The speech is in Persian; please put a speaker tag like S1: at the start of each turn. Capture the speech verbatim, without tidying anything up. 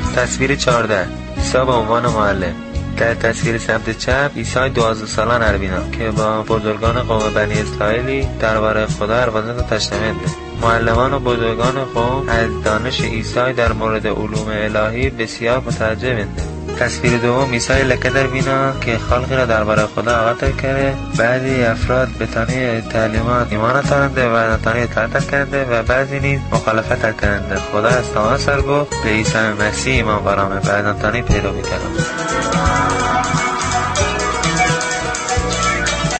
S1: تصویر چهارده. عیسی به عنوان معلم. در تصویر سمت چپ عیسی دوازده سالان عربینا که با بزرگان قوم بنی اسرائیلی درباره خدا حرفازت تشنمنده. معلمان و بزرگان قوم از دانش عیسی در مورد علوم الهی بسیار متعجبند. تصویر دوم عیسی لکه در بینا که خلقی را درباره خدا آگاه کرده. بعضی افراد به تانی تعلیمات ایمان آورده و نتانی اطاعت کرده و بعضی نیز مخالفت کرده. خدا از تمام سر گفت به عیسی مسیح ایمان آورده و نتانی پیروی کرده.